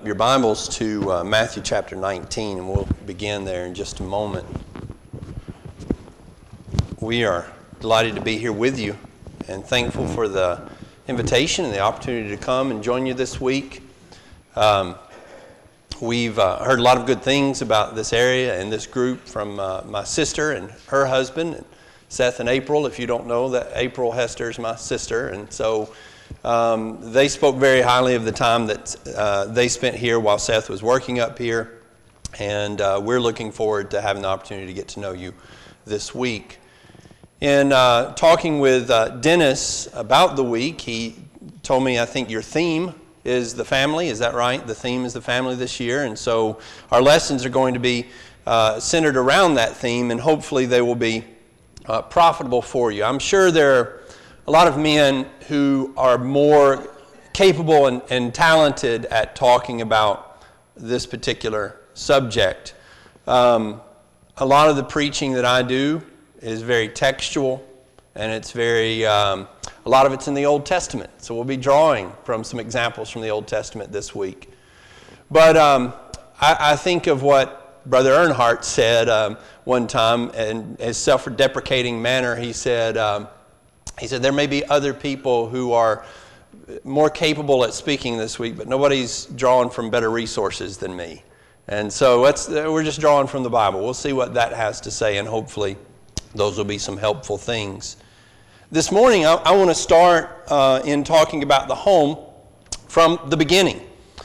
your Bibles to Matthew chapter 19, and we'll begin there in just a moment. We are delighted to be here with you and thankful for the invitation and the opportunity to come and join you this week. We've heard a lot of good things about this area and this group from my sister and her husband, Seth and April. If you don't know, that April Hester is my sister, and so they spoke very highly of the time that they spent here while Seth was working up here, and we're looking forward to having the opportunity to get to know you this week. In talking with Dennis about the week, he told me, I think your theme is the family. Is that right? The theme is the family this year, and so our lessons are going to be centered around that theme, and hopefully they will be profitable for you. I'm sure there are a lot of men who are more capable and talented at talking about this particular subject. A lot of the preaching that I do is very textual, and it's very, a lot of it's in the Old Testament. So we'll be drawing from some examples from the Old Testament this week. But I think of what Brother Earnhardt said one time in his self-deprecating manner. He said, there may be other people who are more capable at speaking this week, but nobody's drawing from better resources than me. And so we're just drawing from the Bible. We'll see what that has to say, and hopefully those will be some helpful things. This morning, I want to start in talking about the home from the beginning,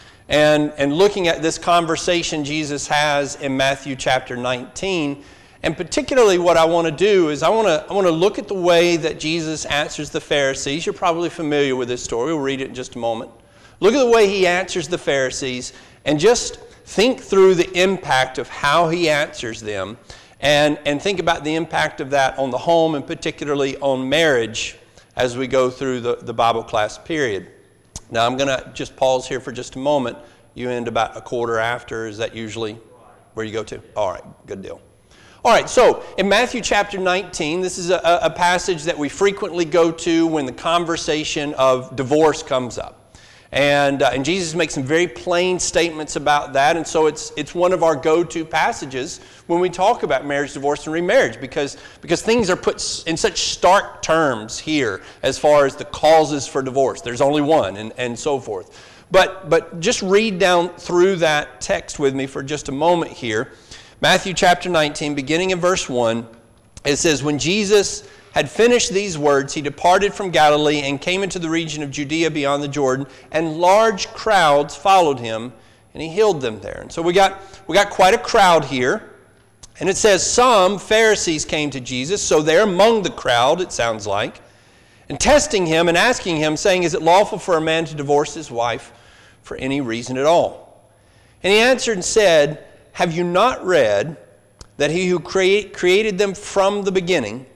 and looking at this conversation Jesus has in Matthew chapter 19. And particularly what I want to do is I want to look at the way that Jesus answers the Pharisees. You're probably familiar with this story. We'll read it in just a moment. Look at the way he answers the Pharisees and just think through the impact of how he answers them, and think about the impact of that on the home and particularly on marriage as we go through the Bible class period. Now I'm going to just pause here for just a moment. You end about a quarter after. Is that usually where you go to? All right, good deal. All right, so in Matthew chapter 19, this is a passage that we frequently go to when the conversation of divorce comes up. And Jesus makes some very plain statements about that, and so it's one of our go-to passages when we talk about marriage, divorce, and remarriage, because things are put in such stark terms here as far as the causes for divorce. There's only one, and so forth. But just read down through that text with me for just a moment here. Matthew chapter 19, beginning in verse 1, it says, "When Jesus had finished these words, he departed from Galilee and came into the region of Judea beyond the Jordan, and large crowds followed him, and he healed them there." And so we got quite a crowd here. And it says some Pharisees came to Jesus, so they're among the crowd, it sounds like, and testing him and asking him, saying, "Is it lawful for a man to divorce his wife for any reason at all?" And he answered and said, "Have you not read that he who created them from the beginning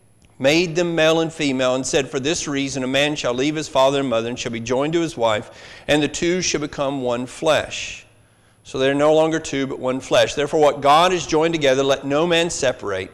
made them male and female, and said, for this reason a man shall leave his father and mother and shall be joined to his wife, and the two shall become one flesh. So they are no longer two, but one flesh. Therefore what God has joined together, let no man separate."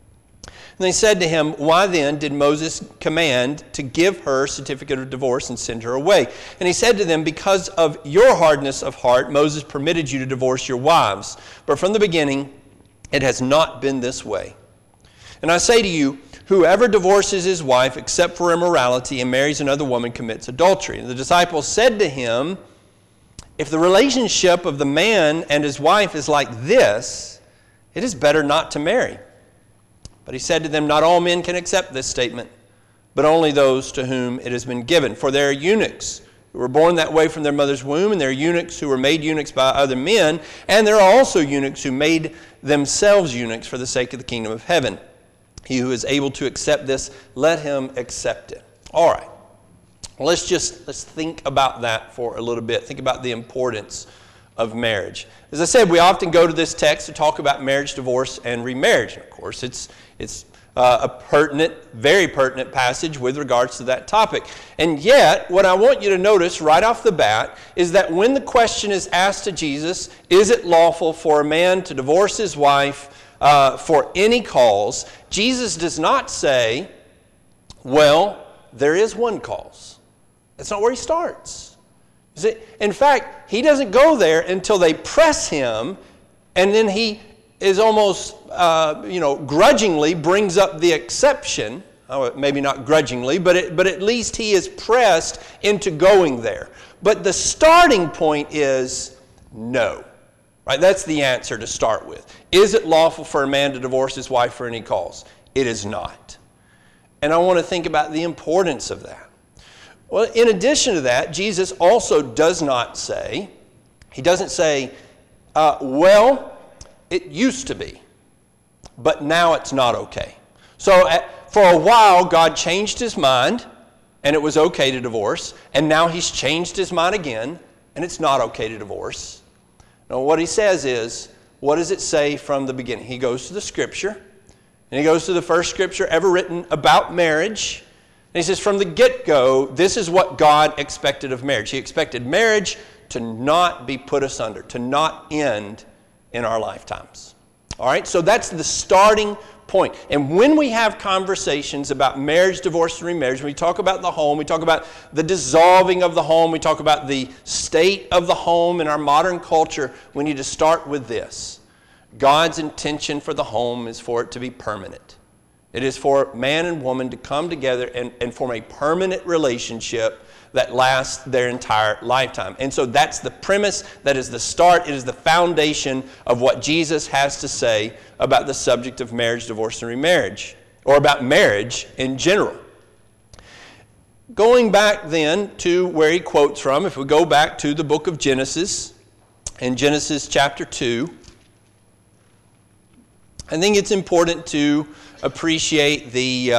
And they said to him, "Why then did Moses command to give her a certificate of divorce and send her away?" And he said to them, "Because of your hardness of heart, Moses permitted you to divorce your wives. But from the beginning, it has not been this way. And I say to you, whoever divorces his wife except for immorality and marries another woman commits adultery." And the disciples said to him, "If the relationship of the man and his wife is like this, it is better not to marry." But he said to them, "Not all men can accept this statement, but only those to whom it has been given. For there are eunuchs who were born that way from their mother's womb, and there are eunuchs who were made eunuchs by other men, and there are also eunuchs who made themselves eunuchs for the sake of the kingdom of heaven. He who is able to accept this, let him accept it." All right. Well, let's think about that for a little bit. Think about the importance of marriage. As I said, we often go to this text to talk about marriage, divorce, and remarriage. And of course, it's a pertinent, very pertinent passage with regards to that topic. And yet, what I want you to notice right off the bat is that when the question is asked to Jesus, is it lawful for a man to divorce his wife for any cause, Jesus does not say, well, there is one cause. That's not where he starts. See, in fact, he doesn't go there until they press him, and then he is almost, grudgingly brings up the exception. Maybe not grudgingly, but at least he is pressed into going there. But the starting point is no. Right? That's the answer to start with. Is it lawful for a man to divorce his wife for any cause? It is not. And I want to think about the importance of that. Well, in addition to that, Jesus also does not say, he doesn't say, it used to be, but now it's not okay. So for a while, God changed his mind, and it was okay to divorce, and now he's changed his mind again, and it's not okay to divorce. Now, what he says is, what does it say from the beginning? He goes to the Scripture, and he goes to the first Scripture ever written about marriage, and he says, from the get-go, this is what God expected of marriage. He expected marriage to not be put asunder, to not end in our lifetimes. All right, so that's the starting point. And when we have conversations about marriage, divorce, and remarriage, when we talk about the home, we talk about the dissolving of the home, we talk about the state of the home in our modern culture, we need to start with this. God's intention for the home is for it to be permanent. It is for man and woman to come together and form a permanent relationship that lasts their entire lifetime. And so that's the premise, that is the start, it is the foundation of what Jesus has to say about the subject of marriage, divorce, and remarriage, or about marriage in general. Going back then to where he quotes from, if we go back to the book of Genesis, in Genesis chapter 2, I think it's important to appreciate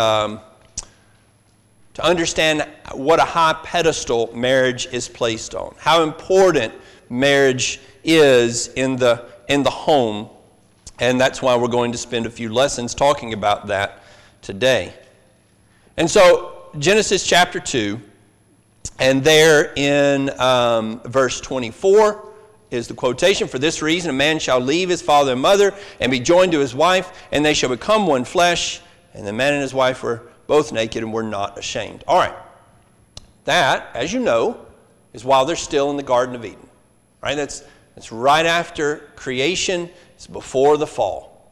to understand what a high pedestal marriage is placed on, how important marriage is in the home, and that's why we're going to spend a few lessons talking about that today. And so, Genesis chapter 2, and there in verse 24 is the quotation, "For this reason a man shall leave his father and mother and be joined to his wife, and they shall become one flesh, and the man and his wife were both naked and were not ashamed." All right. That, as you know, is while they're still in the Garden of Eden. Right? That's right after creation. It's before the fall.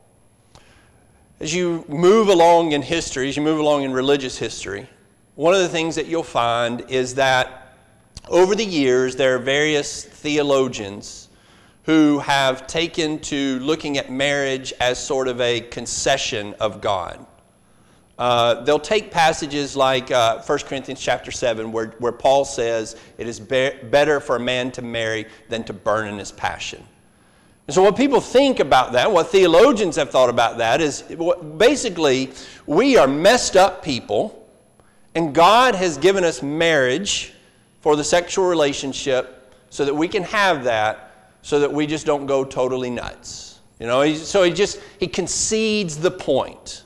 As you move along in history, as you move along in religious history, one of the things that you'll find is that over the years there are various theologians who have taken to looking at marriage as sort of a concession of God. They'll take passages like 1 Corinthians chapter 7 where Paul says it is better for a man to marry than to burn in his passion. And so what people think about that, what theologians have thought about that is basically we are messed up people and God has given us marriage for the sexual relationship so that we can have that so that we just don't go totally nuts. So he concedes the point.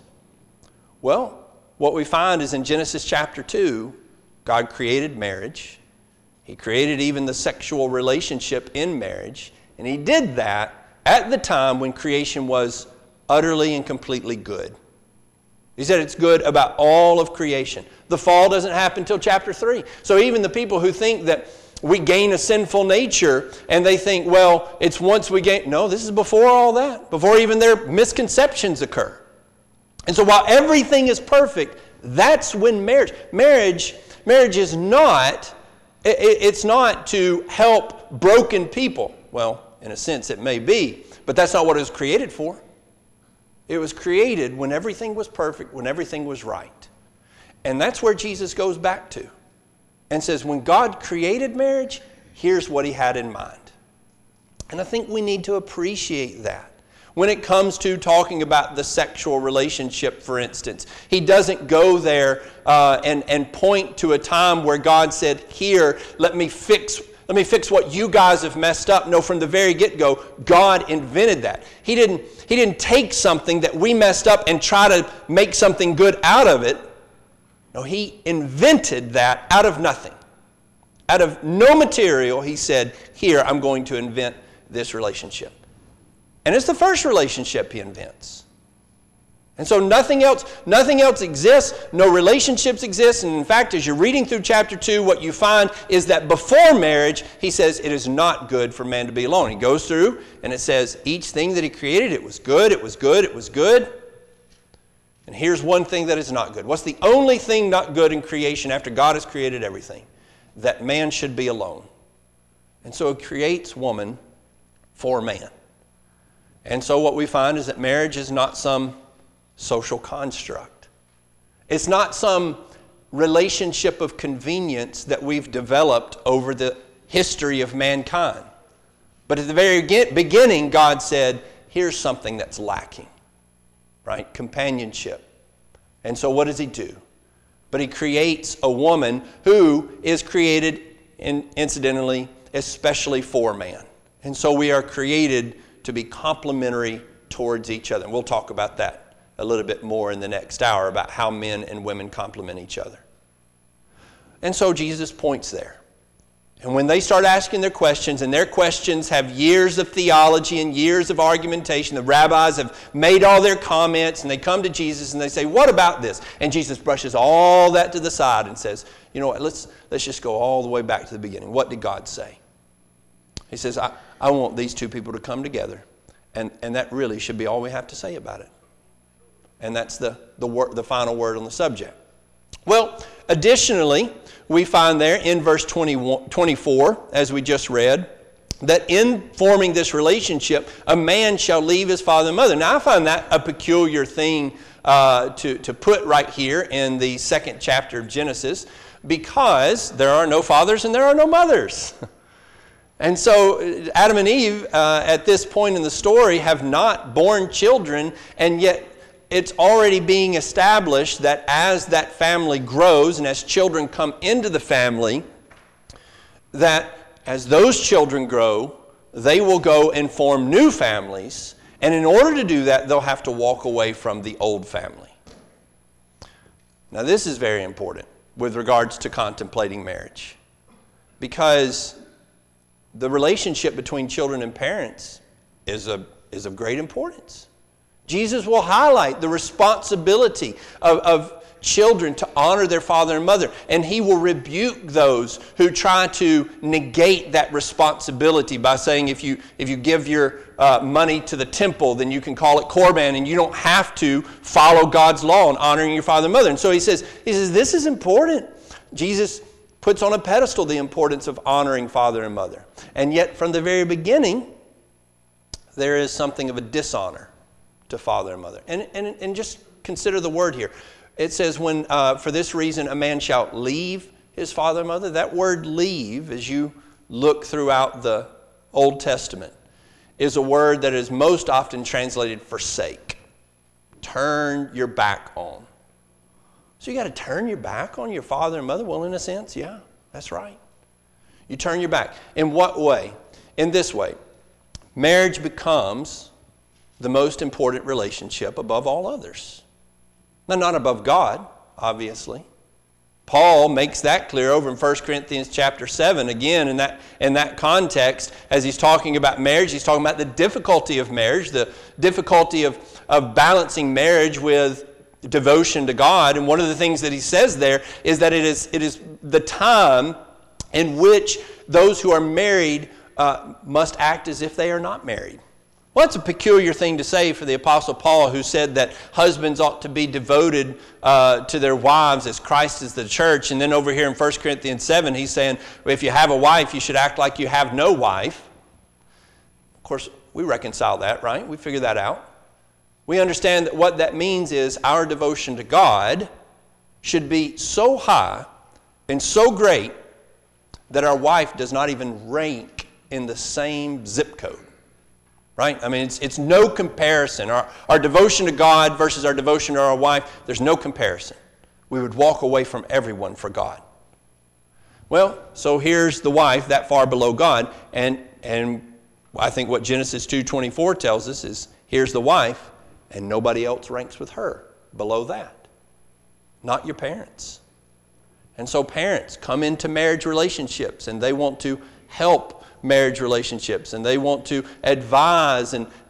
Well, what we find is in Genesis chapter 2, God created marriage. He created even the sexual relationship in marriage. And he did that at the time when creation was utterly and completely good. He said it's good about all of creation. The fall doesn't happen until chapter 3. So even the people who think that we gain a sinful nature and they think, well, it's once we gain... No, this is before all that. Before even their misconceptions occur. And so while everything is perfect, that's when marriage is not, it's not to help broken people. Well, in a sense it may be, but that's not what it was created for. It was created when everything was perfect, when everything was right. And that's where Jesus goes back to and says, when God created marriage, here's what he had in mind. And I think we need to appreciate that. When it comes to talking about the sexual relationship, for instance, he doesn't go there and point to a time where God said, here, let me fix what you guys have messed up. No, from the very get-go, God invented that. He didn't take something that we messed up and try to make something good out of it. No, he invented that out of nothing. Out of no material, he said, here, I'm going to invent this relationship. And it's the first relationship he invents. And so nothing else exists, no relationships exist. And in fact, as you're reading through chapter 2, what you find is that before marriage, he says it is not good for man to be alone. He goes through and it says each thing that he created, it was good, it was good, it was good. And here's one thing that is not good. What's the only thing not good in creation after God has created everything? That man should be alone. And so it creates woman for man. And so what we find is that marriage is not some social construct. It's not some relationship of convenience that we've developed over the history of mankind. But at the very beginning, God said, here's something that's lacking, right? Companionship. And so what does he do? But he creates a woman who is created, incidentally, especially for man. And so we are created to be complementary towards each other. And we'll talk about that a little bit more in the next hour, about how men and women complement each other. And so Jesus points there. And when they start asking their questions, and their questions have years of theology and years of argumentation, the rabbis have made all their comments, and they come to Jesus and they say, what about this? And Jesus brushes all that to the side and says, you know what, let's just go all the way back to the beginning. What did God say? He says, I want these two people to come together, and that really should be all we have to say about it. And that's the final word on the subject. Well, additionally, we find there in verse 24, as we just read, that in forming this relationship, a man shall leave his father and mother. Now, I find that a peculiar thing to put right here in the 2nd chapter of Genesis, because there are no fathers and there are no mothers. And so Adam and Eve, at this point in the story, have not born children, and yet it's already being established that as that family grows and as children come into the family, that as those children grow, they will go and form new families. And in order to do that, they'll have to walk away from the old family. Now, this is very important with regards to contemplating marriage, because the relationship between children and parents is of great importance. Jesus will highlight the responsibility of children to honor their father and mother, and he will rebuke those who try to negate that responsibility by saying if you give your money to the temple, then you can call it Korban, and you don't have to follow God's law in honoring your father and mother. And so he says this is important. Jesus puts on a pedestal the importance of honoring father and mother, and yet from the very beginning there is something of a dishonor to father and mother. And just consider the word here. It says, when for this reason a man shall leave his father and mother. That word leave, as you look throughout the Old Testament, is a word that is most often translated forsake. Turn your back on. So you got to turn your back on your father and mother? Well, in a sense, yeah, that's right. You turn your back. In what way? In this way. Marriage becomes the most important relationship above all others. Now, not above God, obviously. Paul makes that clear over in 1 Corinthians chapter 7. Again, in that context, as he's talking about marriage, he's talking about the difficulty of marriage, the difficulty of balancing marriage with devotion to God. And one of the things that he says there is that it is the time in which those who are married must act as if they are not married. Well, that's a peculiar thing to say for the Apostle Paul, who said that husbands ought to be devoted to their wives as Christ is the church. And then over here in 1 Corinthians 7, he's saying, if you have a wife, you should act like you have no wife. Of course, we reconcile that, right? We figure that out. We understand that what that means is our devotion to God should be so high and so great that our wife does not even rank in the same zip code. Right? I mean, it's no comparison. Our devotion to God versus our devotion to our wife, there's no comparison. We would walk away from everyone for God. Well, so here's the wife that far below God, and I think what Genesis 2:24 tells us is here's the wife, and nobody else ranks with her below that. Not your parents. And so parents come into marriage relationships, and they want to help marriage relationships, and they want to advise and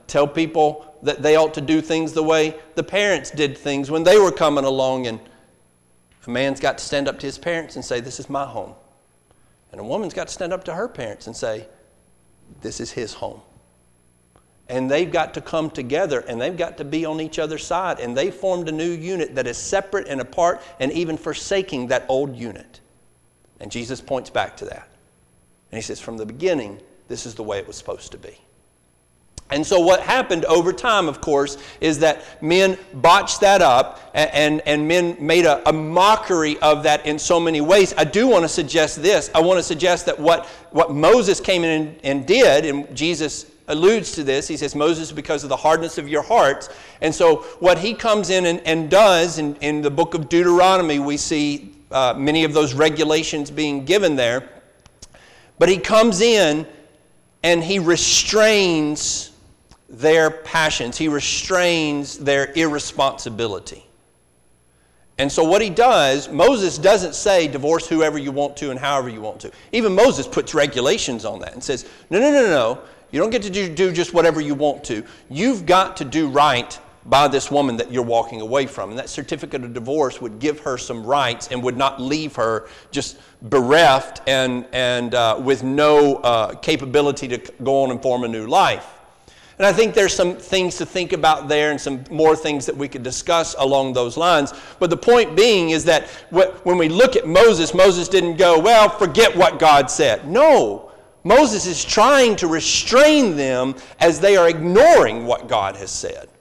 tell people that they ought to do things the way the parents did things when they were coming along. And a man's got to stand up to his parents and say, this is my home. And a woman's got to stand up to her parents and say, this is his home. And they've got to come together, and they've got to be on each other's side. And they formed a new unit that is separate and apart and even forsaking that old unit. And Jesus points back to that. And he says, from the beginning, this is the way it was supposed to be. And so what happened over time, of course, is that men botched that up, and men made a mockery of that in so many ways. I do want to suggest this. I want to suggest that what Moses came in and did, and Jesus alludes to this. He says, Moses, because of the hardness of your hearts. And so what he comes in and does, in the book of Deuteronomy, we see many of those regulations being given there. But he comes in and he restrains their passions. He restrains their irresponsibility. And so what he does, Moses doesn't say divorce whoever you want to and however you want to. Even Moses puts regulations on that and says, no. You don't get to do just whatever you want to. You've got to do right by this woman that you're walking away from. And that certificate of divorce would give her some rights and would not leave her just bereft and with no capability to go on and form a new life. And I think there's some things to think about there and some more things that we could discuss along those lines. But the point being is that when we look at Moses, Moses didn't go, well, forget what God said. No. Moses is trying to restrain them as they are ignoring what God has said.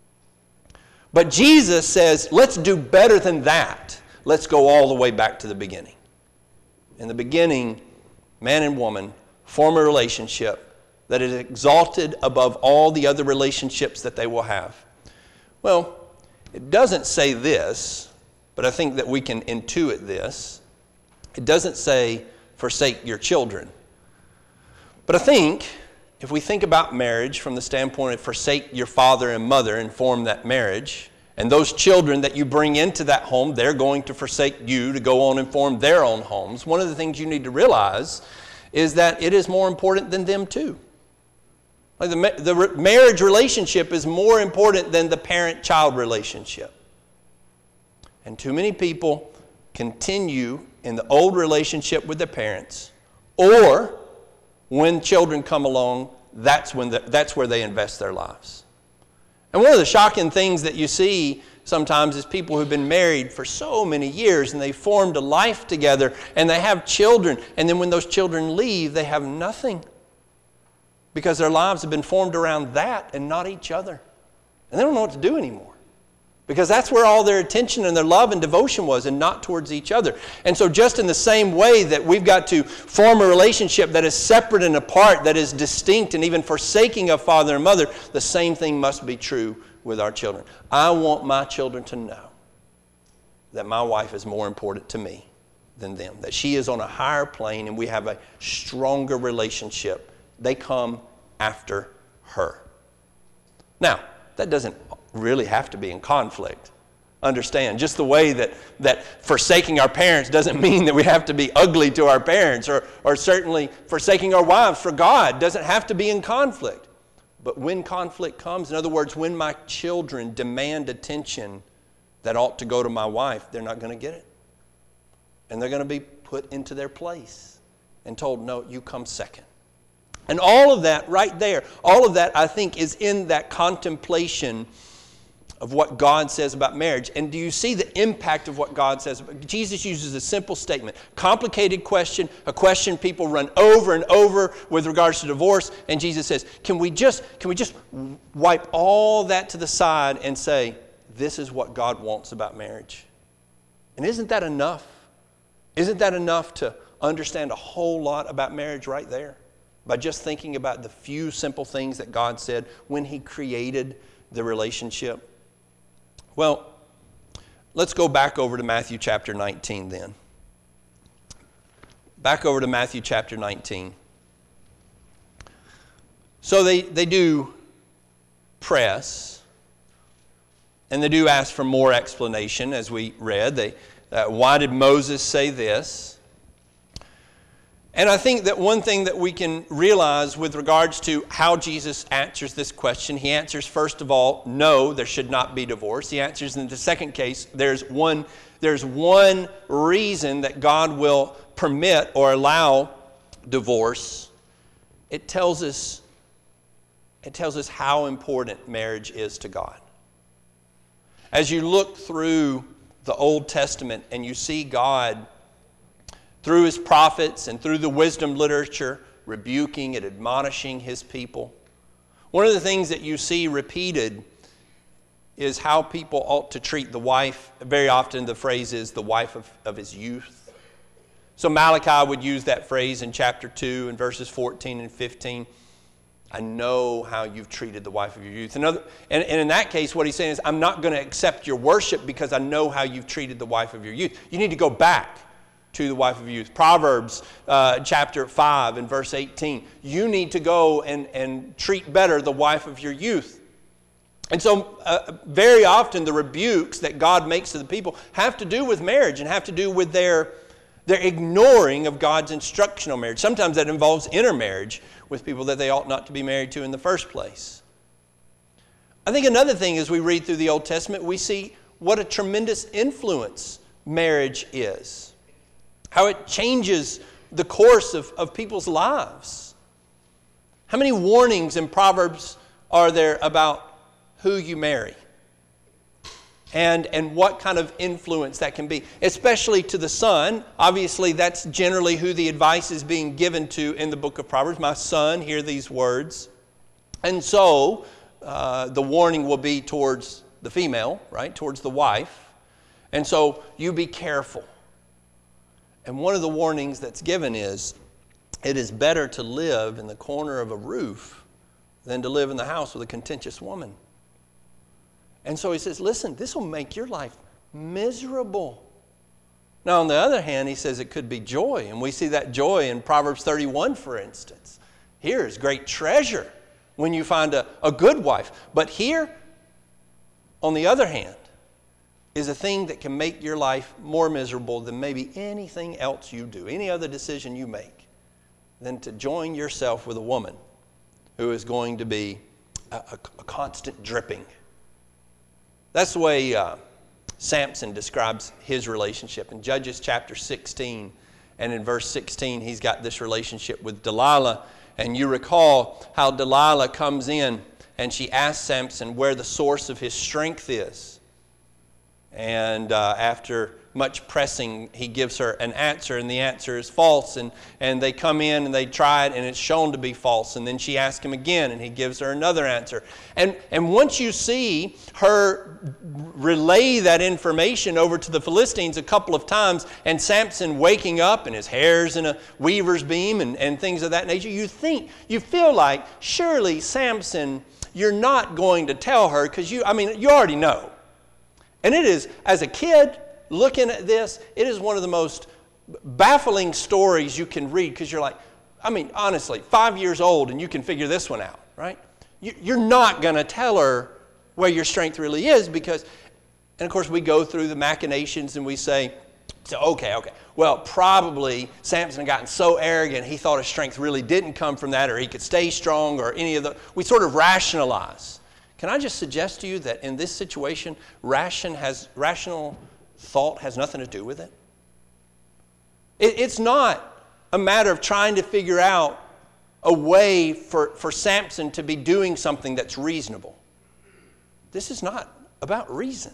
But Jesus says, let's do better than that. Let's go all the way back to the beginning. In the beginning, man and woman form a relationship that is exalted above all the other relationships that they will have. Well, it doesn't say this, but I think that we can intuit this. It doesn't say, forsake your children. But I think, if we think about marriage from the standpoint of forsake your father and mother and form that marriage, and those children that you bring into that home, they're going to forsake you to go on and form their own homes. One of the things you need to realize is that it is more important than them too. Like the marriage relationship is more important than the parent-child relationship. And too many people continue in the old relationship with their parents, or when children come along, that's where they invest their lives. And one of the shocking things that you see sometimes is people who've been married for so many years and they formed a life together and they have children, and then when those children leave, they have nothing because their lives have been formed around that and not each other. And they don't know what to do anymore, because that's where all their attention and their love and devotion was, and not towards each other. And so just in the same way that we've got to form a relationship that is separate and apart, that is distinct and even forsaking of father and mother, the same thing must be true with our children. I want my children to know that my wife is more important to me than them, that she is on a higher plane and we have a stronger relationship. They come after her. Now, that doesn't really have to be in conflict. Understand, just the way that forsaking our parents doesn't mean that we have to be ugly to our parents, or certainly forsaking our wives for God doesn't have to be in conflict. But when conflict comes, in other words, when my children demand attention that ought to go to my wife, they're not going to get it. And they're going to be put into their place and told, no, you come second. And all of that right there, all of that I think is in that contemplation of what God says about marriage. And do you see the impact of what God says? Jesus uses a simple statement, complicated question, a question people run over and over with regards to divorce. And Jesus says, can we just wipe all that to the side and say, this is what God wants about marriage? And isn't that enough? Isn't that enough to understand a whole lot about marriage right there? By just thinking about the few simple things that God said when He created the relationship. Well, let's go back over to Matthew chapter 19 then. Back over to Matthew chapter 19. So they do press, and they do ask for more explanation, as we read. Why did Moses say this? And I think that one thing that we can realize with regards to how Jesus answers this question, he answers, first of all, no, there should not be divorce. He answers in the second case, there's one reason that God will permit or allow divorce. It tells us how important marriage is to God. As you look through the Old Testament and you see God through his prophets and through the wisdom literature, rebuking and admonishing his people. One of the things that you see repeated is how people ought to treat the wife. Very often the phrase is the wife of his youth. So Malachi would use that phrase in chapter 2 and verses 14 and 15. I know how you've treated the wife of your youth. And in that case, what he's saying is, I'm not going to accept your worship because I know how you've treated the wife of your youth. You need to go back to the wife of your youth. Proverbs chapter 5 and verse 18. You need to go and treat better the wife of your youth. And so very often the rebukes that God makes to the people have to do with marriage and have to do with their ignoring of God's instructional marriage. Sometimes that involves intermarriage with people that they ought not to be married to in the first place. I think another thing as we read through the Old Testament, we see what a tremendous influence marriage is. How it changes the course of people's lives. How many warnings in Proverbs are there about who you marry? And what kind of influence that can be, especially to the son. Obviously, that's generally who the advice is being given to in the book of Proverbs. My son, hear these words. And so, the warning will be towards the female, right? Towards the wife. And so, you be careful. And one of the warnings that's given is, it is better to live in the corner of a roof than to live in the house with a contentious woman. And so he says, listen, this will make your life miserable. Now, on the other hand, he says it could be joy. And we see that joy in Proverbs 31, for instance. Here is great treasure when you find a good wife. But here, on the other hand, is a thing that can make your life more miserable than maybe anything else you do, any other decision you make, than to join yourself with a woman who is going to be a constant dripping. That's the way Samson describes his relationship. In Judges chapter 16 and in verse 16, he's got this relationship with Delilah. And you recall how Delilah comes in and she asks Samson where the source of his strength is. And after much pressing, he gives her an answer, and the answer is false. And they come in and they try it, and it's shown to be false. And then she asks him again, and he gives her another answer. And once you see her relay that information over to the Philistines a couple of times, and Samson waking up, and his hair's in a weaver's beam, and things of that nature, you feel like, surely, Samson, you're not going to tell her, because you already know. And it is, as a kid, looking at this, it is one of the most baffling stories you can read, because you're like, honestly, 5 years old and you can figure this one out, right? You're not going to tell her where your strength really is because, and of course we go through the machinations and we say, okay, well, probably Samson had gotten so arrogant he thought his strength really didn't come from that, or he could stay strong, or any of the, we sort of rationalize. Can I just suggest to you that in this situation, rational thought has nothing to do with it? It's not a matter of trying to figure out a way for Samson to be doing something that's reasonable. This is not about reason.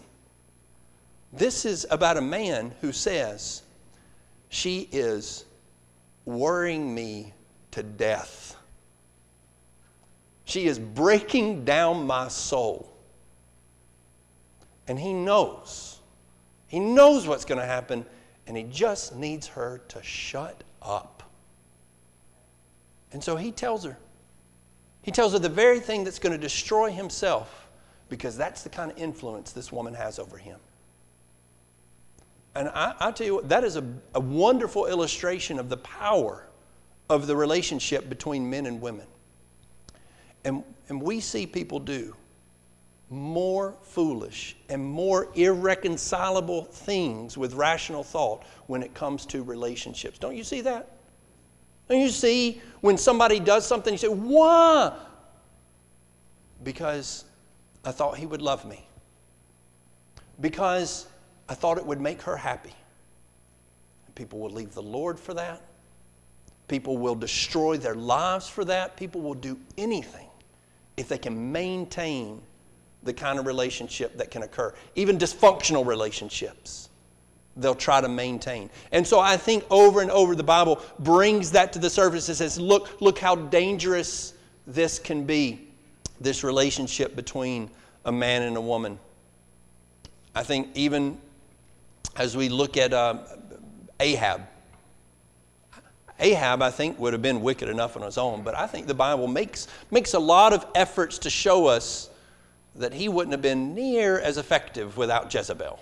This is about a man who says, she is worrying me to death. She is breaking down my soul. And he knows what's going to happen, and he just needs her to shut up. And so he tells her the very thing that's going to destroy himself, because that's the kind of influence this woman has over him. And I'll tell you what, that is a wonderful illustration of the power of the relationship between men and women. And we see people do more foolish and more irreconcilable things with rational thought when it comes to relationships. Don't you see that? And you see, when somebody does something, you say, why? Because I thought he would love me. Because I thought it would make her happy. And people will leave the Lord for that. People will destroy their lives for that. People will do anything if they can maintain the kind of relationship that can occur. Even dysfunctional relationships, they'll try to maintain. And so I think over and over the Bible brings that to the surface and says, look how dangerous this can be, this relationship between a man and a woman. I think even as we look at Ahab, I think, would have been wicked enough on his own, but I think the Bible makes a lot of efforts to show us that he wouldn't have been near as effective without Jezebel.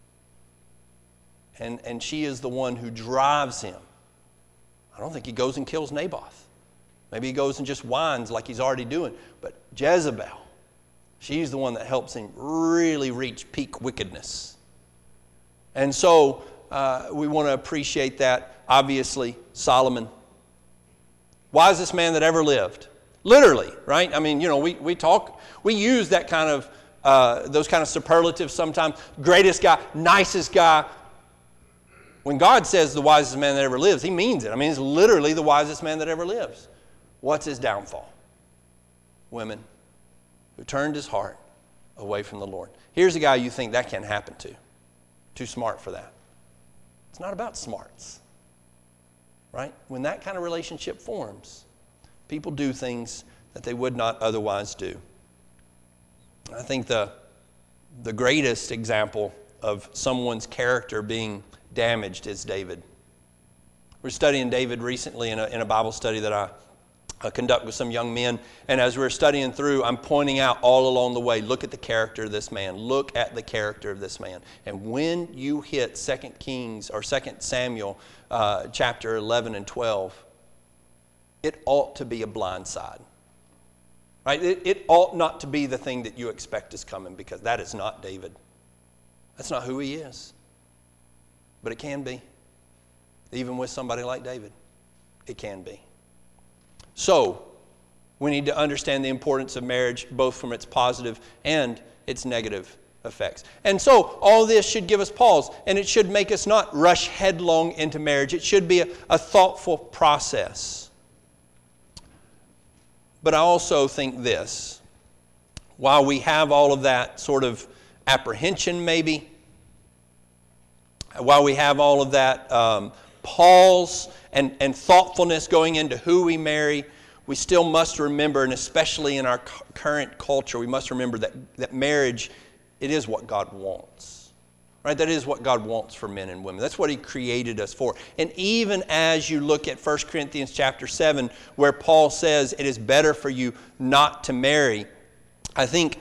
And she is the one who drives him. I don't think he goes and kills Naboth. Maybe he goes and just whines like he's already doing. But Jezebel, she's the one that helps him really reach peak wickedness. And so we want to appreciate that. Obviously, Solomon, wisest man that ever lived. Literally, right? I mean, we use that kind of, those kind of superlatives sometimes. Greatest guy, nicest guy. When God says the wisest man that ever lives, he means it. I mean, it's literally the wisest man that ever lives. What's his downfall? Women who turned his heart away from the Lord. Here's a guy you think that can't happen to. Too smart for that. It's not about smarts. Right? When that kind of relationship forms, people do things that they would not otherwise do. I think the greatest example of someone's character being damaged is David. We're studying David recently in a Bible study that I conduct with some young men. And as we're studying through, I'm pointing out all along the way, look at the character of this man. Look at the character of this man. And when you hit 2 Kings or 2 Samuel chapter 11 and 12, it ought to be a blindside. Right? It ought not to be the thing that you expect is coming, because that is not David. That's not who he is. But it can be. Even with somebody like David, it can be. So, we need to understand the importance of marriage, both from its positive and its negative effects. And so, all this should give us pause, and it should make us not rush headlong into marriage. It should be a thoughtful process. But I also think this, while we have all of that sort of apprehension maybe, while we have all of that pause and thoughtfulness going into who we marry, we still must remember, and especially in our current culture, we must remember that marriage, it is what God wants. Right? That is what God wants for men and women. That's what he created us for. And even as you look at 1 Corinthians chapter 7, where Paul says it is better for you not to marry, I think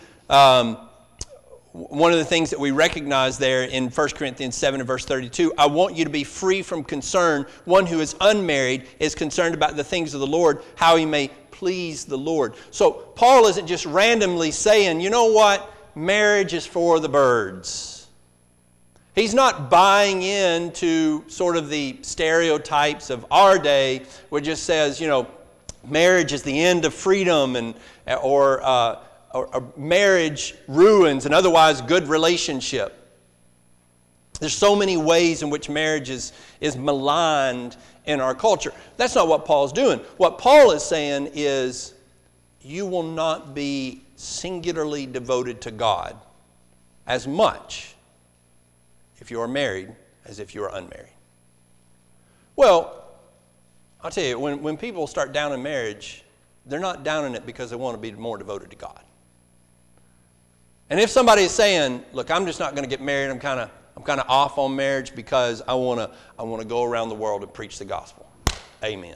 one of the things that we recognize there in 1 Corinthians 7 and verse 32, I want you to be free from concern. One who is unmarried is concerned about the things of the Lord, how he may please the Lord. So Paul isn't just randomly saying, you know what, marriage is for the birds. He's not buying into sort of the stereotypes of our day, where it just says, marriage is the end of freedom, or marriage ruins an otherwise good relationship. There's so many ways in which marriage is maligned in our culture. That's not what Paul's doing. What Paul is saying is, you will not be singularly devoted to God as much if you are married as if you are unmarried. Well, I'll tell you, when people start down in marriage, they're not down in it because they want to be more devoted to God. And if somebody is saying, look, I'm just not going to get married, I'm kind of off on marriage because I want to go around the world and preach the gospel. Amen.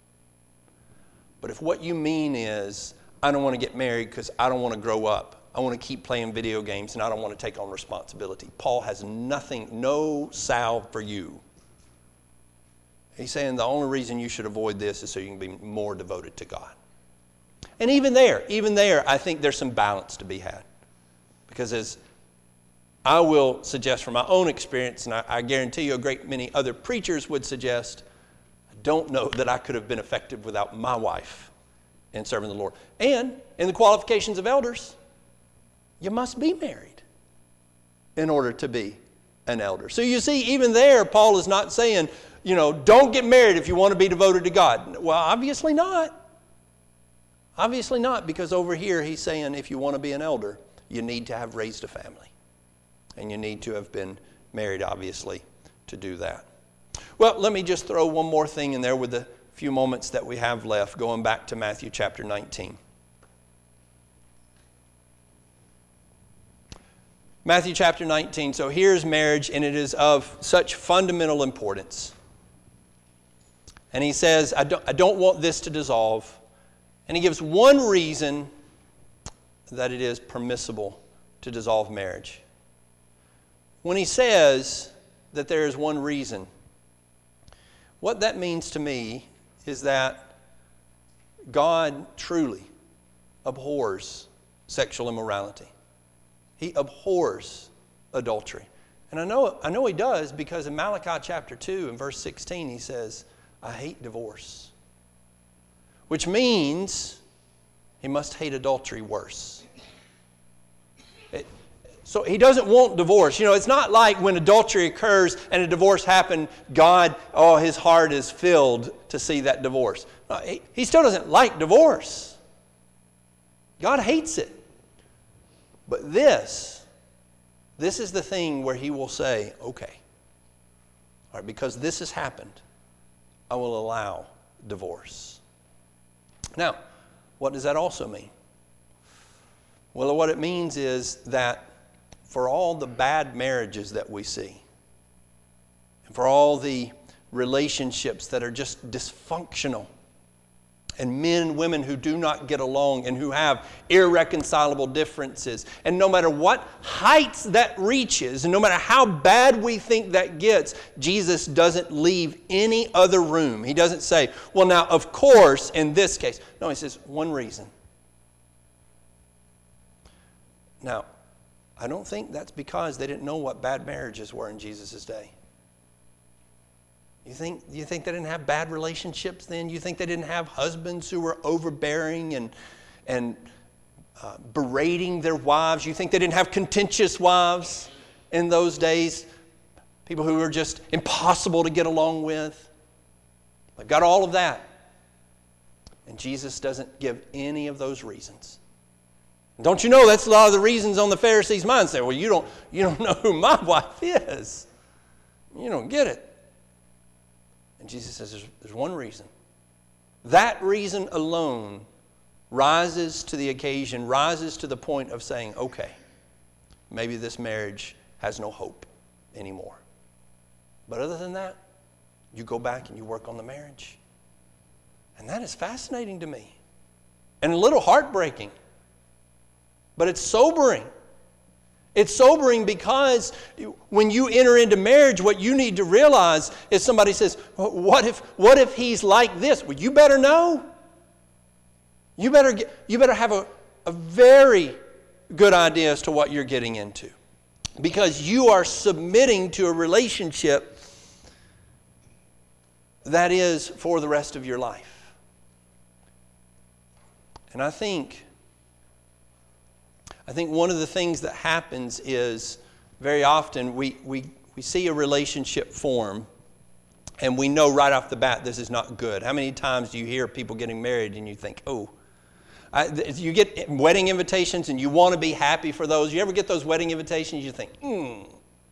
But if what you mean is, I don't want to get married because I don't want to grow up, I want to keep playing video games, and I don't want to take on responsibility, Paul has no salve for you. He's saying the only reason you should avoid this is so you can be more devoted to God. And even there, I think there's some balance to be had. Because as I will suggest from my own experience, and I guarantee you a great many other preachers would suggest, a don't know that I could have been effective without my wife in serving the Lord. And in the qualifications of elders, you must be married in order to be an elder. So you see, even there, Paul is not saying, don't get married if you want to be devoted to God. Well, obviously not. Obviously not, because over here he's saying if you want to be an elder, you need to have raised a family. And you need to have been married, obviously, to do that. Well, let me just throw one more thing in there with the few moments that we have left, going back to Matthew chapter 19. Matthew chapter 19. So here's marriage, and it is of such fundamental importance. And he says, I don't want this to dissolve. And he gives one reason that it is permissible to dissolve marriage. When he says that there is one reason, what that means to me is that God truly abhors sexual immorality. He abhors adultery. And I know he does, because in Malachi chapter 2 and verse 16 he says, I hate divorce. Which means he must hate adultery worse. So he doesn't want divorce. It's not like when adultery occurs and a divorce happened, God, his heart is filled to see that divorce. No, he still doesn't like divorce. God hates it. But this is the thing where he will say, okay, all right, because this has happened, I will allow divorce. Now, what does that also mean? Well, what it means is that for all the bad marriages that we see, and for all the relationships that are just dysfunctional, and men and women who do not get along and who have irreconcilable differences, and no matter what heights that reaches, and no matter how bad we think that gets, Jesus doesn't leave any other room. He doesn't say, well, now, of course, in this case. No, he says, one reason. Now, I don't think that's because they didn't know what bad marriages were in Jesus' day. You think they didn't have bad relationships then? You think they didn't have husbands who were overbearing and berating their wives? You think they didn't have contentious wives in those days? People who were just impossible to get along with? They've got all of that. And Jesus doesn't give any of those reasons. Don't you know that's a lot of the reasons on the Pharisees' mind? Say, well, you don't know who my wife is. You don't get it. And Jesus says there's one reason. That reason alone rises to the occasion, rises to the point of saying, okay, maybe this marriage has no hope anymore. But other than that, you go back and you work on the marriage. And that is fascinating to me. And a little heartbreaking. But it's sobering. It's sobering because when you enter into marriage, what you need to realize is somebody says, what if he's like this? Well, you better know. You better have a very good idea as to what you're getting into. Because you are submitting to a relationship that is for the rest of your life. And I think one of the things that happens is very often we see a relationship form and we know right off the bat this is not good. How many times do you hear people getting married and you think, you get wedding invitations and you want to be happy for those. You ever get those wedding invitations you think, I'm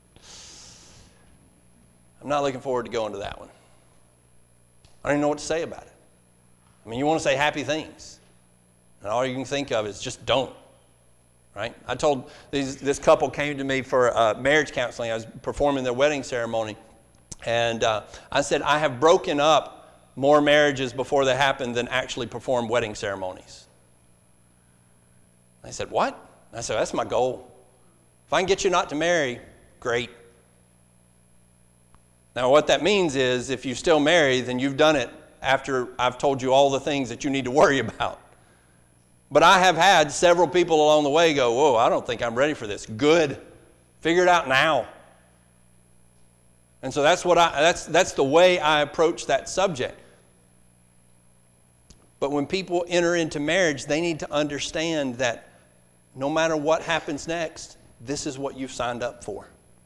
not looking forward to going to that one. I don't even know what to say about it. I mean, you want to say happy things. And all you can think of is just don't. Right? I told this couple came to me for marriage counseling. I was performing their wedding ceremony. And I said, I have broken up more marriages before they happened than actually performed wedding ceremonies. They said, what? And I said, that's my goal. If I can get you not to marry, great. Now what that means is if you still marry, then you've done it after I've told you all the things that you need to worry about. But I have had several people along the way go, whoa, I don't think I'm ready for this. Good. Figure it out now. And so that's the way I approach that subject. But when people enter into marriage, they need to understand that no matter what happens next, this is what you've signed up for.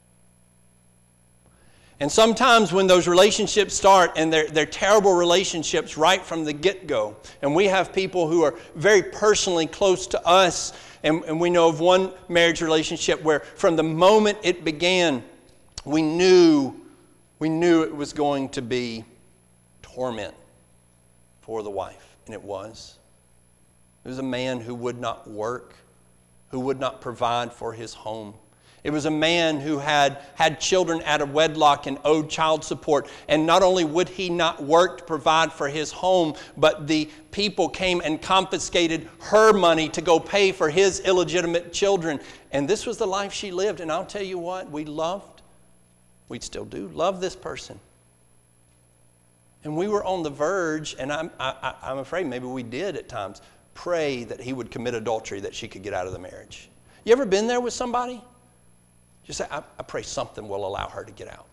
And sometimes when those relationships start, and they're terrible relationships right from the get-go, and we have people who are very personally close to us, and we know of one marriage relationship where from the moment it began, we knew it was going to be torment for the wife, and it was. It was a man who would not work, who would not provide for his home. It was a man who had children out of wedlock and owed child support. And not only would he not work to provide for his home, but the people came and confiscated her money to go pay for his illegitimate children. And this was the life she lived. And I'll tell you what, we still do love this person. And we were on the verge, and I'm afraid maybe we did at times, pray that he would commit adultery, that she could get out of the marriage. You ever been there with somebody? Just say, I pray something will allow her to get out.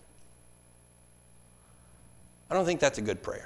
I don't think that's a good prayer.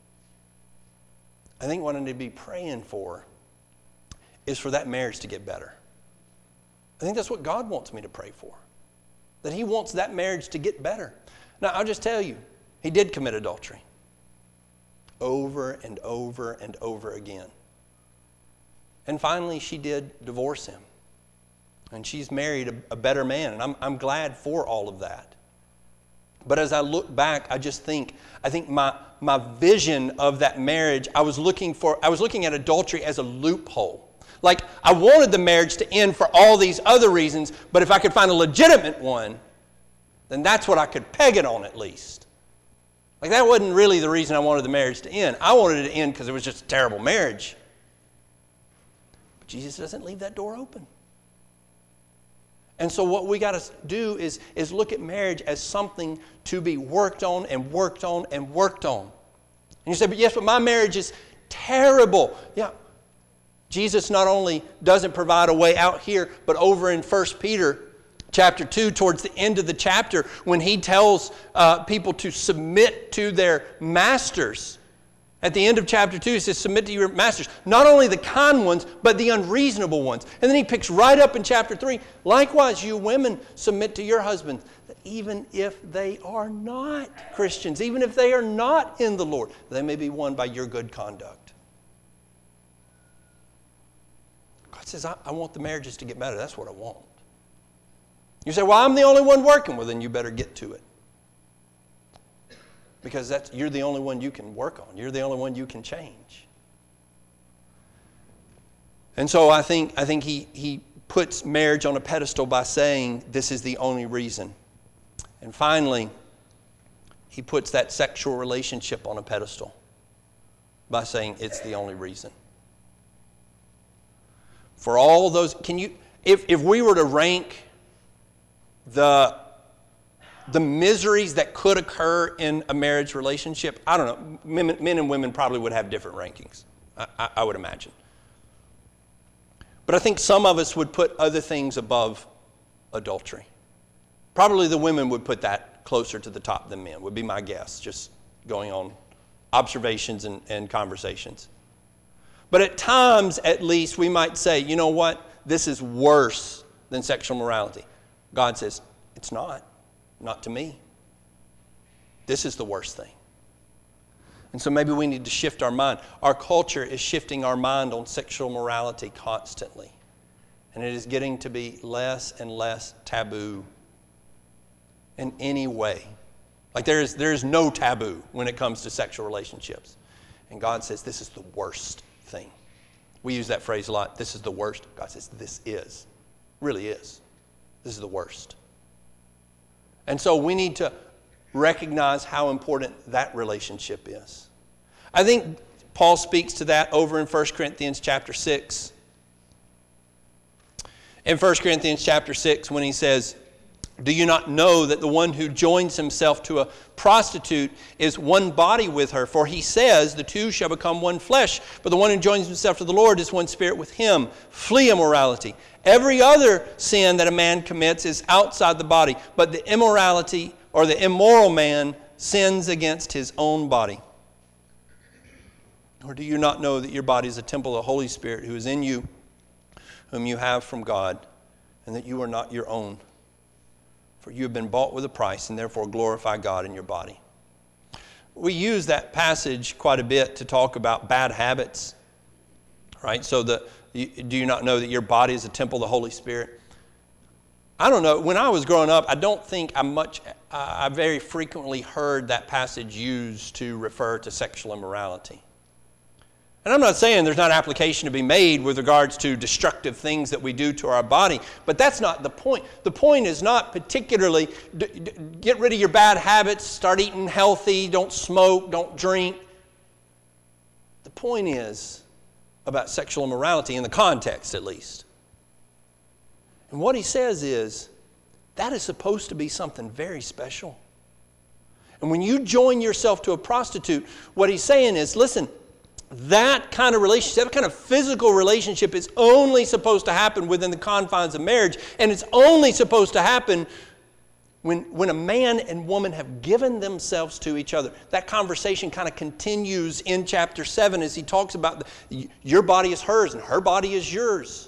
I think what I need to be praying for is for that marriage to get better. I think that's what God wants me to pray for. That He wants that marriage to get better. Now, I'll just tell you, he did commit adultery. Over and over and over again. And finally, she did divorce him. And she's married a better man, and I'm glad for all of that. But as I look back, I think my vision of that marriage, I was looking at adultery as a loophole. Like, I wanted the marriage to end for all these other reasons, but if I could find a legitimate one, then that's what I could peg it on at least. Like, that wasn't really the reason I wanted the marriage to end. I wanted it to end because it was just a terrible marriage. But Jesus doesn't leave that door open. And so what we got to do is look at marriage as something to be worked on and worked on and worked on. And you say, but my marriage is terrible. Yeah. Jesus not only doesn't provide a way out here, but over in 1 Peter chapter 2, towards the end of the chapter, when he tells people to submit to their masters. At the end of chapter 2, he says, submit to your masters. Not only the kind ones, but the unreasonable ones. And then he picks right up in chapter 3, likewise, you women, submit to your husbands, even if they are not Christians, even if they are not in the Lord, they may be won by your good conduct. God says, I want the marriages to get better. That's what I want. You say, well, I'm the only one working. Well, then you better get to it. Because you're the only one you can work on. You're the only one you can change. And so I think he puts marriage on a pedestal by saying this is the only reason. And finally, he puts that sexual relationship on a pedestal by saying it's the only reason. For all those, if we were to rank the miseries that could occur in a marriage relationship, I don't know, men and women probably would have different rankings, I would imagine. But I think some of us would put other things above adultery. Probably the women would put that closer to the top than men, would be my guess, just going on observations and conversations. But at times, at least, we might say, you know what, this is worse than sexual morality. God says, it's not. Not to me. This is the worst thing. And so maybe we need to shift our mind. Our culture is shifting our mind on sexual morality constantly. And it is getting to be less and less taboo in any way. Like there is no taboo when it comes to sexual relationships. And God says this is the worst thing. We use that phrase a lot. This is the worst. God says this is. Really is. This is the worst. And so we need to recognize how important that relationship is. I think Paul speaks to that over in 1 Corinthians chapter 6. In 1 Corinthians chapter 6, when he says, do you not know that the one who joins himself to a prostitute is one body with her? For he says, the two shall become one flesh. But the one who joins himself to the Lord is one spirit with him. Flee immorality. Every other sin that a man commits is outside the body, but the immorality or the immoral man sins against his own body. Or do you not know that your body is a temple of the Holy Spirit who is in you, whom you have from God, and that you are not your own? For you have been bought with a price, and therefore glorify God in your body. We use that passage quite a bit to talk about bad habits, right? So do you not know that your body is a temple of the Holy Spirit? I don't know. When I was growing up, I don't think I very frequently heard that passage used to refer to sexual immorality. And I'm not saying there's not application to be made with regards to destructive things that we do to our body, but that's not the point. The point is not particularly get rid of your bad habits, start eating healthy, don't smoke, don't drink. The point is about sexual immorality in the context, at least. And what he says is that is supposed to be something very special. And when you join yourself to a prostitute, what he's saying is, listen, that kind of relationship, that kind of physical relationship is only supposed to happen within the confines of marriage. And it's only supposed to happen when a man and woman have given themselves to each other. That conversation kind of continues in chapter 7 as he talks about your body is hers and her body is yours.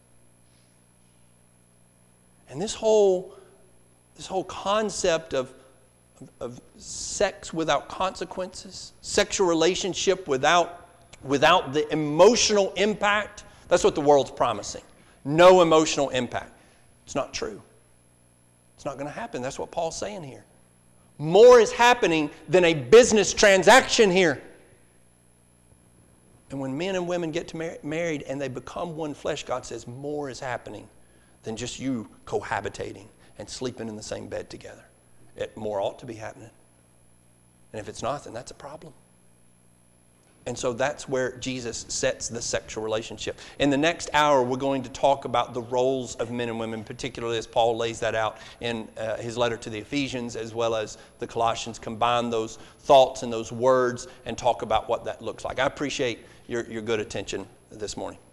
And this whole concept of sex without consequences, sexual relationship without the emotional impact, that's what the world's promising. No emotional impact. It's not true. It's not going to happen. That's what Paul's saying here. More is happening than a business transaction here. And when men and women get to married and they become one flesh, God says more is happening than just you cohabitating and sleeping in the same bed together. More ought to be happening. And if it's not, then that's a problem. And so that's where Jesus sets the sexual relationship. In the next hour, we're going to talk about the roles of men and women, particularly as Paul lays that out in his letter to the Ephesians as well as the Colossians. Combine those thoughts and those words and talk about what that looks like. I appreciate your good attention this morning.